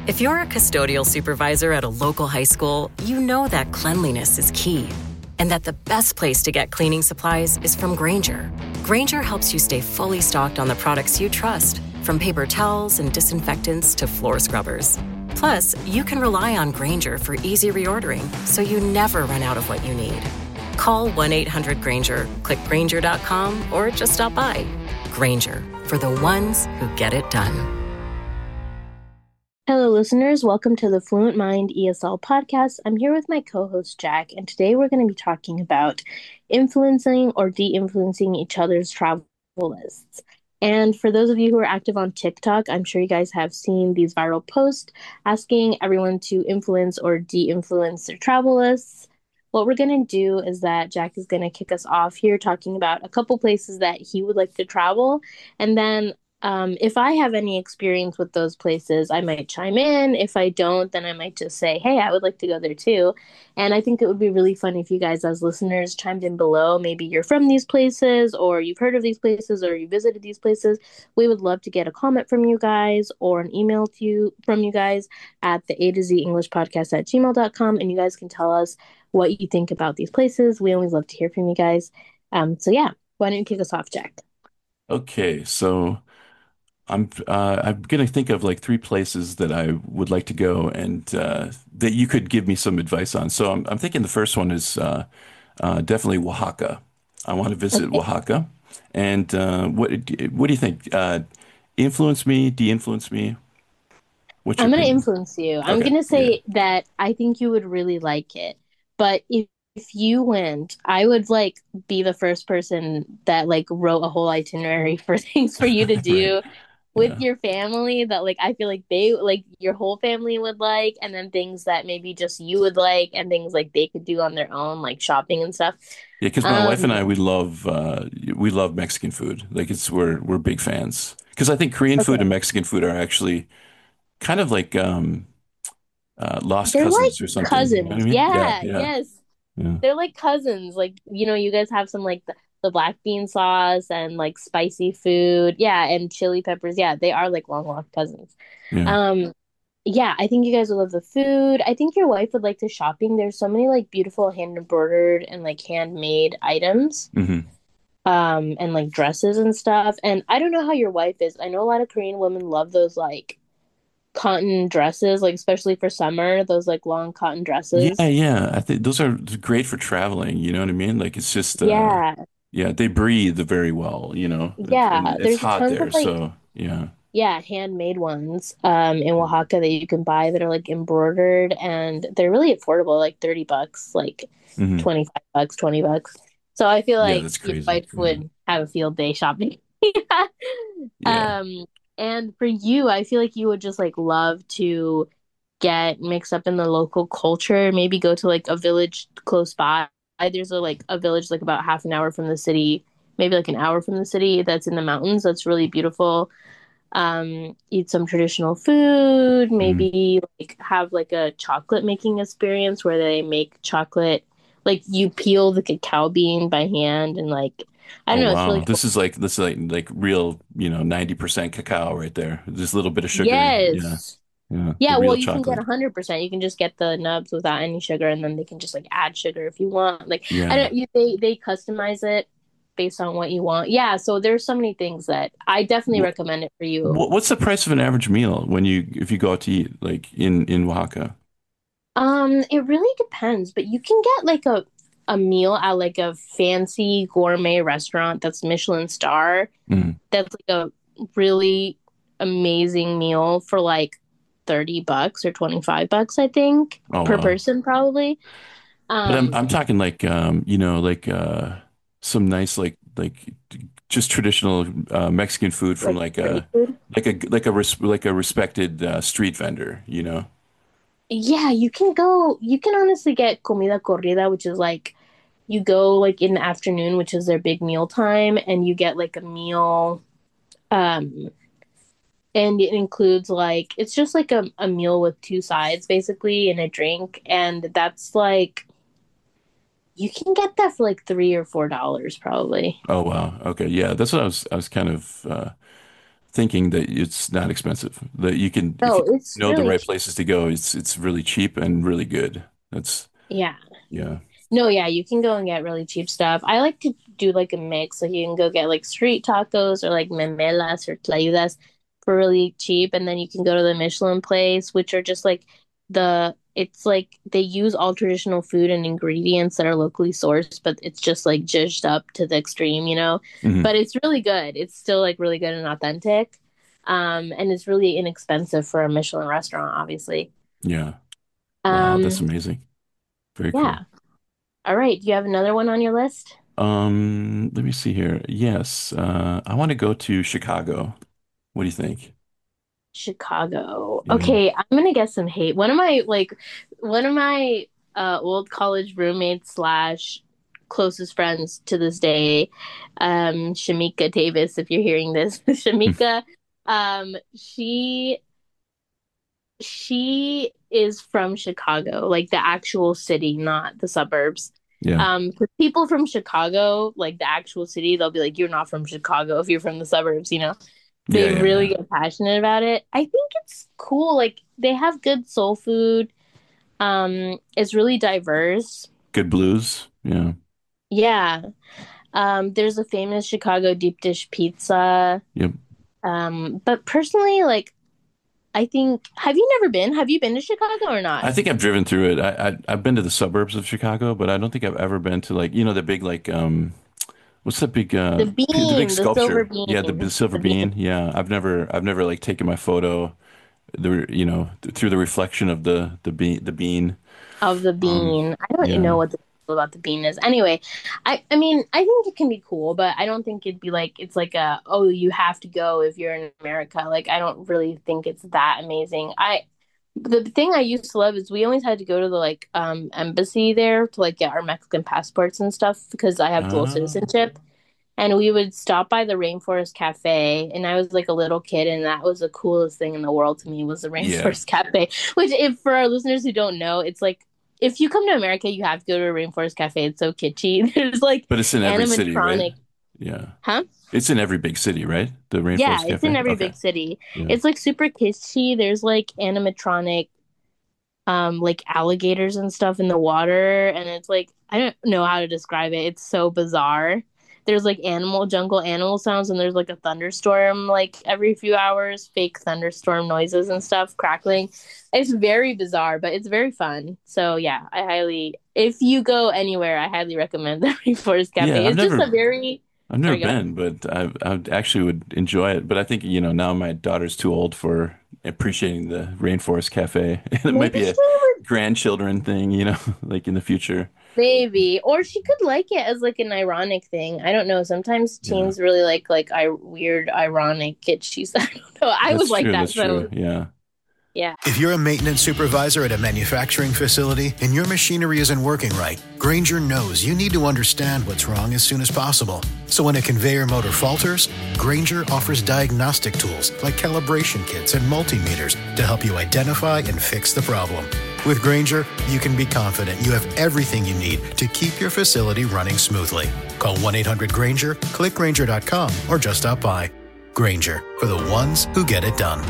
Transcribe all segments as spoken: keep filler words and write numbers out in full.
If you're a custodial supervisor at a local high school, you know that cleanliness is key and that the best place to get cleaning supplies is from Grainger. Grainger helps you stay fully stocked on the products you trust, from paper towels and disinfectants to floor scrubbers. Plus, you can rely on Grainger for easy reordering, so you never run out of what you need. Call one eight hundred Grainger, click Grainger dot com, or just stop by. Grainger, for the ones who get it done. Hello, listeners. Welcome to the Fluent Mind E S L podcast. I'm here with my co-host, Jack, and today we're going to be talking about influencing or de-influencing each other's travel lists. And for those of you who are active on TikTok, I'm sure you guys have seen these viral posts asking everyone to influence or de-influence their travel lists. What we're going to do is that Jack is going to kick us off here talking about a couple places that he would like to travel, and then Um, if I have any experience with those places, I might chime in. If I don't, then I might just say, hey, I would like to go there too. And I think it would be really fun if you guys, as listeners, chimed in below. Maybe you're from these places, or you've heard of these places, or you visited these places. We would love to get a comment from you guys or an email to you from you guys at the A to Z English podcast at gmail dot com. And you guys can tell us what you think about these places. We always love to hear from you guys. Um, so yeah, why don't you kick us off, Jack? Okay, so I'm uh, I'm gonna think of like three places that I would like to go and uh, that you could give me some advice on. So I'm I'm thinking the first one is uh, uh, definitely Oaxaca. I want to visit Okay. Oaxaca. And uh, what what do you think? Uh, influence me, de-influence me? What's your I'm going to opinion? influence you. I'm Okay, going to yeah. say that I think you would really like it. But if if you went, I would like be the first person that like wrote a whole itinerary for things for you to Right. do with Yeah. your family that like I feel like they like your whole family would like, and then things that maybe just you would like, and things like they could do on their own, like shopping and stuff. Yeah, because my wife and I Um, we love uh, we love Mexican food. Like it's we're we're big fans. Because I think Korean food okay. and Mexican food are actually kind of like um uh, lost They're like cousins or something. You know what I cousins. mean? Yeah, Yeah, yeah, yes. yeah, They're like cousins. Like, you know, you guys have some like the, the black bean sauce and like spicy food. Yeah, and chili peppers. Yeah, they are like long lost cousins. yeah. Um, yeah, I think you guys would love the food. I think your wife would like the shopping. There's so many like beautiful hand embroidered and like handmade items. Hmm. Um, and like dresses and stuff. And I don't know how your wife is. I know a lot of Korean women love those like cotton dresses, like especially for summer, those like long cotton Yeah, dresses. yeah. I think those are great for traveling. You know what I mean? Like it's just uh, Yeah. yeah, they breathe very well. You know, It- and Yeah, it's there's hot tons of there, like so yeah. yeah, handmade ones um in Oaxaca that you can buy that are like embroidered, and they're really affordable, like thirty bucks, like Hmm. twenty-five bucks, twenty bucks. So I feel Yeah, like that's your crazy. wife Yeah, would have a field day shopping. yeah. Um and for you, I feel like you would just like love to get mixed up in the local culture, maybe go to like a village close by. There's a like a village like about half an hour from the city, maybe like an hour from the city, that's in the mountains. That's really beautiful. Um, eat some traditional food, Mhm. maybe like have like a chocolate making experience where they make chocolate, like you peel the cacao bean by hand, and like I Oh don't know, it's really wow, cool. this is like this is like like real, you know, ninety percent cacao right there. Just a little bit of sugar. Yeah, Yes. yeah. The Yeah, well, real you can get chocolate. one hundred percent. You can just get the nubs without any sugar, and then they can just like add sugar if you want. Like I Yeah. don't you they they customize it based on what you want. Yeah, so there's so many things that I definitely What, recommend it for you. what's the price of an average meal when you if you go out to eat like in in Oaxaca? Um, it really depends, but you can get like a a meal at like a fancy gourmet restaurant that's Michelin star. Mm. That's like a really amazing meal for like thirty bucks or twenty-five bucks, I think, Oh per wow. person probably. But I'm Um, I'm talking like um you know like uh some nice like like just traditional uh, Mexican food from like like street a food. like a like a res like a respected uh, street vendor, you know? Yeah, you can go, you can honestly get comida corrida, which is like you go like in the afternoon, which is their big meal time, and you get like a meal. Um, and it includes like it's just like a, a meal with two sides basically and a drink, and that's like you can get that for like three or four dollars probably. Oh wow. Okay. Yeah, that's what I was I was kind of uh thinking that it's not expensive. That you can, if No, you it's know the really right cheap. places to go, it's it's really cheap and really good. That's Yeah. yeah. No, yeah, you can go and get really cheap stuff. I like to do like a mix. Like you can go get like street tacos or like memelas or tlayudas for really cheap, and then you can go to the Michelin place, which are just like the it's like they use all traditional food and ingredients that are locally sourced, but it's just like zhuzhed up to the extreme, you know. Hmm. But it's really good. It's still like really good and authentic. Um, and it's really inexpensive for a Michelin restaurant, obviously. Yeah. Wow, that's Um, amazing. Very cool. yeah. All right. Do you have another one on your list? Um, let me see here. Yes, uh, I want to go to Chicago. What do you think? Chicago. Yeah. Okay, I'm gonna get some hate. One of my like one of my uh old college roommates slash closest friends to this day, um, Shamika Davis, if you're hearing this. Shamika, um, she she is from Chicago, like the actual city, not the suburbs. Yeah. Um, 'cause people from Chicago, like the actual city, they'll be like, "You're not from Chicago if you're from the suburbs," you know? Yeah, They yeah, really yeah. get passionate about it. I think it's cool. Like they have good soul food. Um, it's really diverse. Good blues. Yeah. Yeah. Um, there's a famous Chicago deep dish pizza. Yep. Um, but personally, like I think, have you never been? Have you been to Chicago or not? I think I've driven through it. I, I I've been to the suburbs of Chicago, but I don't think I've ever been to like, you know, the big like um what's that big uh The p- the big bean, the silver sculpture? bean, Yeah, the, the silver the bean bean. Yeah. I've never I've never like taken my photo the you know th- through the reflection of the the bean the bean. of the Um bean. I don't even yeah. know what the deal about the bean is. Anyway, I I mean, I think it can be cool, but I don't think it'd be like it's like a oh, you have to go if you're in America. Like I don't really think it's that amazing. I the thing I used to love is we always had to go to the like um embassy there to like get our Mexican passports and stuff because I have dual Uh, citizenship. And we would stop by the Rainforest Cafe, and I was like a little kid, and that was the coolest thing in the world to me was the yeah. Rainforest Cafe. Which, if for our listeners who don't know, it's like if you come to America, you have to go to a Rainforest Cafe. It's so kitschy. There's like But it's in every city, right? animatronic, Yeah. huh? It's in every big city, right? The Yeah, Rainforest it's in Cafe. every Okay. big city. Yeah. It's like super kitschy. There's like animatronic, um, like alligators and stuff in the water, and it's like I don't know how to describe it. It's so bizarre. There's like animal jungle animal sounds, and there's like a thunderstorm like every few hours, fake thunderstorm noises and stuff crackling. It's very bizarre, but it's very fun. So yeah, I highly if you go anywhere, I highly recommend the Rainforest Yeah, Cafe. I've It's just never a very I've never sorry, go ahead. been, but I I actually would enjoy it. But I think, you know, now my daughter's too old for appreciating the Rainforest Cafe. It might Maybe be she a would grandchildren thing, you know, like in the future. maybe, or she could like it as like an ironic thing. I don't know. Sometimes Yeah. teens really like like I weird, ironic kitschy. I don't know. I was That's like true. that, That's true. so Yeah. yeah. If you're a maintenance supervisor at a manufacturing facility and your machinery isn't working right, Granger knows you need to understand what's wrong as soon as possible. So when a conveyor motor falters, Granger offers diagnostic tools like calibration kits and multimeters to help you identify and fix the problem. With Granger, you can be confident you have everything you need to keep your facility running smoothly. Call one eight hundred Granger, click Granger dot com, or just stop by. Granger, for the ones who get it done.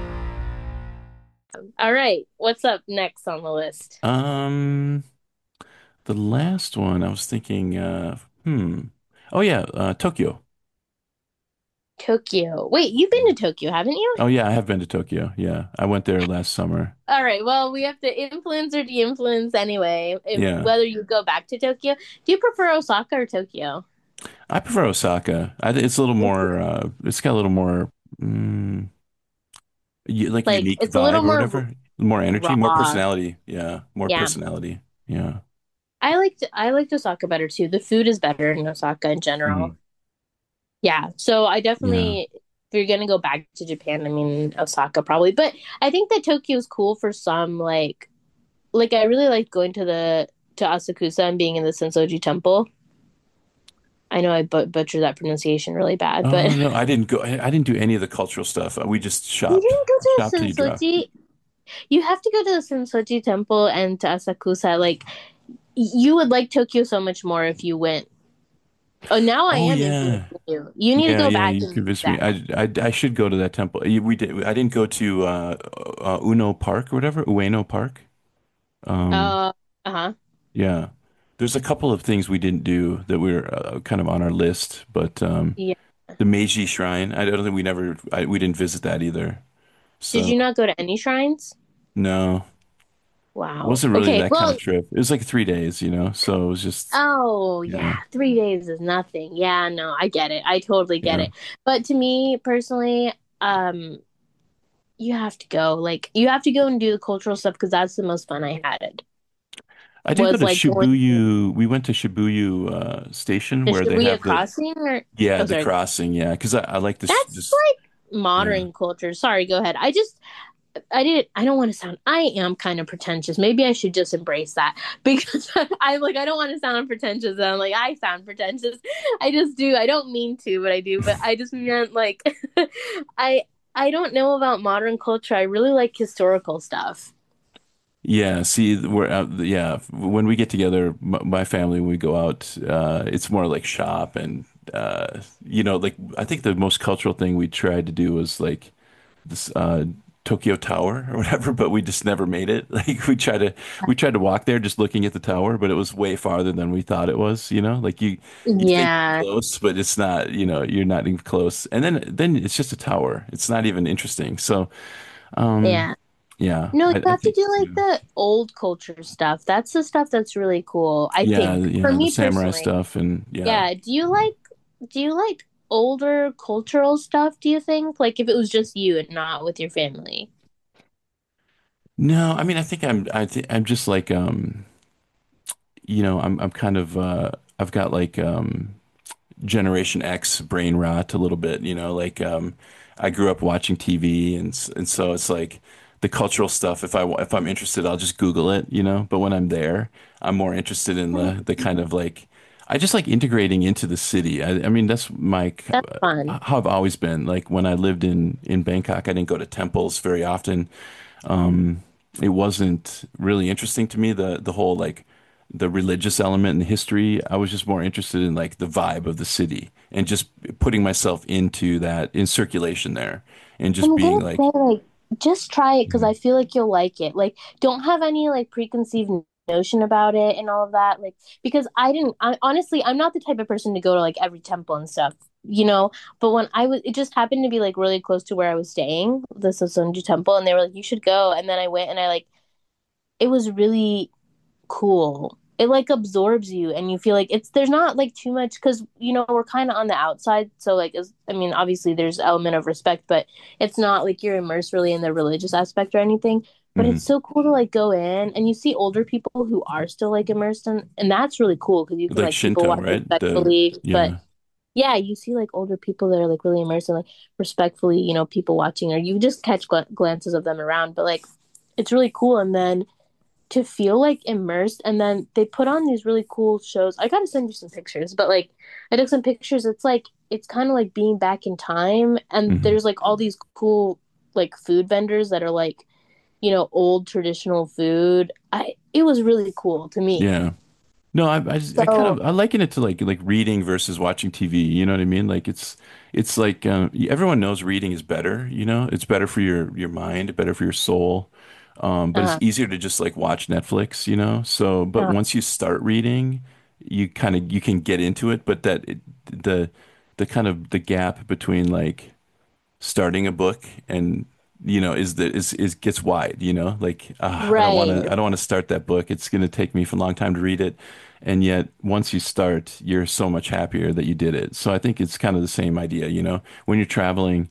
All right. What's up next on the list? Um, the last one I was thinking, uh, hmm. Oh yeah, uh, Tokyo. Tokyo. Wait, you've been to Tokyo, haven't you? Oh yeah, I have been to Tokyo. Yeah, I went there last summer. All right. Well, we have to influence or de-influence anyway. If Yeah, whether you go back to Tokyo, do you prefer Osaka or Tokyo? I prefer Osaka. I, it's a little more. Uh, it's got a little more. Mm, u- like Like unique it's a little vibe or more whatever. More energy, more raw. personality. Yeah, more Yeah. personality. Yeah. I liked I liked Osaka better too. The food is better in Osaka in general. Mhm. Yeah. So I Yeah. definitely, if you're gonna go back to Japan, I mean Osaka probably. But I think that Tokyo is cool for some like like I really like going to the to Asakusa and being in the Sensoji Temple. I know I but butchered that pronunciation really bad, but Oh no, I didn't go. I, I didn't do any of the cultural stuff. We just you shopped. didn't go Shop to till you drop. Sensoji. You have to go to the Sensoji Temple and to Asakusa. Like you would like Tokyo so much more if you went Oh, now I Oh am yeah. influencing you. You need to Yeah, go yeah, back you and do convinced me. that. I, I, I should go to that temple. You- We did. I didn't go to uh, uh Uno Park or whatever, Ueno Park. Um, Uh, uh-huh. yeah. There's a couple of things we didn't do that were uh, kind of on our list, but um, Yeah. the Meiji Shrine, I don't think we never, I, we didn't visit that either. Did So you not go to any shrines? no, it Wow. wasn't really Okay. that kind of Well, trip. It was like three days, you know. So it was just, oh yeah, yeah, three days is nothing. Yeah, no, I get it. I totally get yeah. it. But to me personally, um, you have to go. Like, you have to go and do the cultural stuff because that's the most fun I had. I did go Was to like going to Shibuya. We went to Shibuya uh, Station the where they Shibuya have the, crossing or yeah, oh the sorry. crossing. Yeah, because I, I like this, That's this, like yeah. modern culture. Sorry, go ahead. I just I didn't I don't want to sound I am kind of pretentious. Maybe I should just embrace that because I like I don't want to sound pretentious and I'm like I sound pretentious. I just do. I don't mean to, but I do. But I just meant like I I don't know about modern culture. I really like historical stuff. Yeah, see, we're out, yeah, when we get together, m my family, when we go out, uh, it's more like shop and, uh, you know, like, I think the most cultural thing we tried to do was like this, uh, Tokyo Tower or whatever, but we just never made it. Like, we tried to, we tried to walk there just looking at the tower, but it was way farther than we thought it was, you know, like you, you think you're Yeah. close, but it's not, you know, you're not even close. And then, then it's just a tower. It's not even interesting. So, um, Yeah. yeah, No, you I, I have to think, do yeah. like the old culture stuff. That's the stuff that's really cool, I Yeah, think. For yeah, the me samurai personally. stuff and yeah. Yeah. Do you like do you like older cultural stuff, do you think? Like if it was just you and not with your family? No, I mean I think I'm I think I'm just like um you know, I'm I'm kind of uh I've got like um Generation X brain rot a little bit, you know, like um I grew up watching T V and s- and so it's like the cultural stuff if I wa- if I'm interested I'll just Google it, you know, but when I'm there, I'm more interested in the the kind of like I just like integrating into the city. I, I mean, that's my That's fun. how I've always been. Like when I lived in in Bangkok, I didn't go to temples very often. Um, it wasn't really interesting to me, the the whole like the religious element and the history. I was just more interested in like the vibe of the city and just putting myself into that in circulation there and just I'm being gonna like, say like just try it because yeah. I feel like you'll like it. Like don't have any like preconceived notion about it and all of that. Like because I didn't I honestly I'm not the type of person to go to like every temple and stuff, you know. But when I was it just happened to be like really close to where I was staying, the Sosonju temple, and they were like, you should go. And then I went and I like it was really cool. It like absorbs you and you feel like it's there's not like too much because you know we're kind of on the outside so like as, I mean obviously there's element of respect but it's not like you're immersed really in the religious aspect or anything but it's Mhm. so cool to like go in and you see older people who are still like immersed in and that's really cool because you can Like like people Shinto, watch right? The respectfully but yeah. yeah you see like older people that are like really immersed and like respectfully you know people watching or you just catch gl- glances of them around but like it's really cool and then to feel like immersed and then they put on these really cool shows. I gotta send you some pictures, but like I took some pictures. It's like it's kind of like being back in time and Hmm. there's like all these cool like food vendors that are like, you know, old traditional food. I it was really cool to me. Yeah. No, I, I, just- I kind So of I liken it to like like reading versus watching T V. You know what I mean? Like it's it's like um, everyone knows reading is better. You know, it's better for your your mind, better for your soul. Um, but it's uh, easier to just like watch Netflix. You know. So, but uh, once you start reading, you kind of you can get into it. But that it, the the kind of the gap between like starting a book and you know is the is is gets wide, you know, like ah, I don't want to right. I don't want to start that book. It's going to take me for a long time to read it, and yet once you start you're so much happier that you did it. So I think it's kind of the same idea, you know, when you're traveling,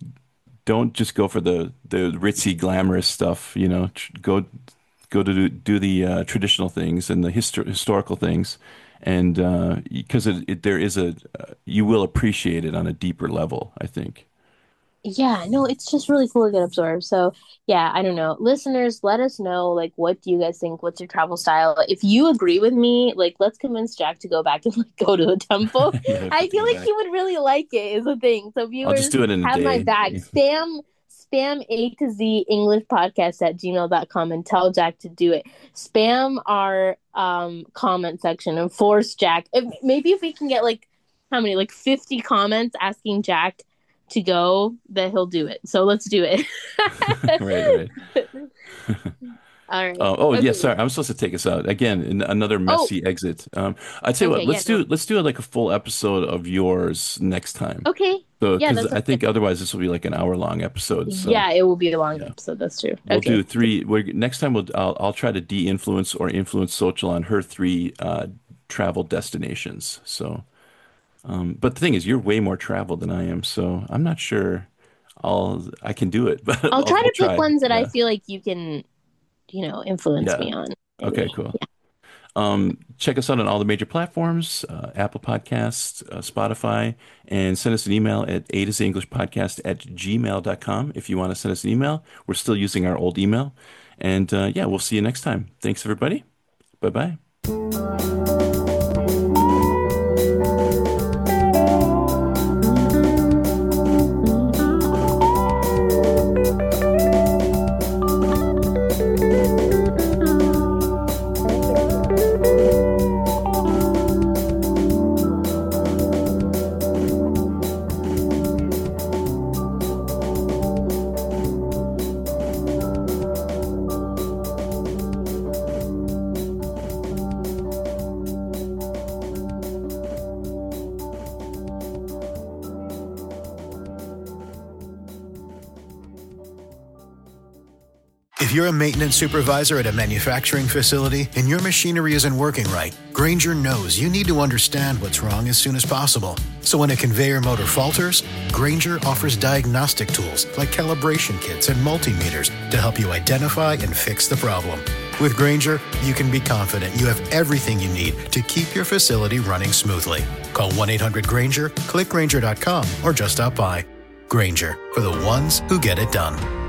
don't just go for the the ritzy glamorous stuff, you know, tr- go go to do, do the uh, traditional things and the histor historical things, and uh because it, it there is a uh, you will appreciate it on a deeper level, I think. Yeah, no, it's just really cool to get absorbed. So, yeah, I don't know. Listeners, let us know like what do you guys think? What's your travel style? If you agree with me, like let's convince Jack to go back and like go to a temple. Yeah, I have I to feel go like back. he would really like it is the thing. So I'll just viewers do it in a have my day. back. Spam spam A to Z English podcast at gmail dot com and tell Jack to do it. Spam our um comment section and force Jack. If, maybe if we can get like how many, like fifty comments asking Jack to go, that he'll do it. So let's do it. Right, right. All right. Uh, oh, Okay. yeah, sorry. I'm supposed to take us out again in another Oh, messy exit. Um, I tell you okay. what, let's Yeah. do No. let's do like a full episode of yours next time. Okay. So, Yeah, because that I sounds good. think otherwise this will be like an hour long episode. So, Yeah, it will be a long yeah, episode. That's true. we'll Okay. do three. We're, next time we'll I'll, I'll try to de-influence or influence social on her three uh, travel destinations. So, um, but the thing is, you're way more traveled than I am, so I'm not sure I'll I can do it, but I'll I'll, try we'll to pick try. ones that I Yeah. feel like you can, you know, influence Yeah. me on. Okay, Maybe. cool. Um, check us out on all the major platforms, uh, Apple Podcasts, uh, Spotify, and send us an email at a to z english podcast at gmail dot com if you want to send us an email. We're still using our old email. And uh, yeah, we'll see you next time. Thanks, everybody. Bye-bye. If you're a maintenance supervisor at a manufacturing facility and your machinery isn't working right, Grainger knows you need to understand what's wrong as soon as possible. So when a conveyor motor falters, Grainger offers diagnostic tools like calibration kits and multimeters to help you identify and fix the problem. With Grainger, you can be confident you have everything you need to keep your facility running smoothly. Call one eight hundred Grainger, click Grainger dot com, or just stop by. Grainger, for the ones who get it done.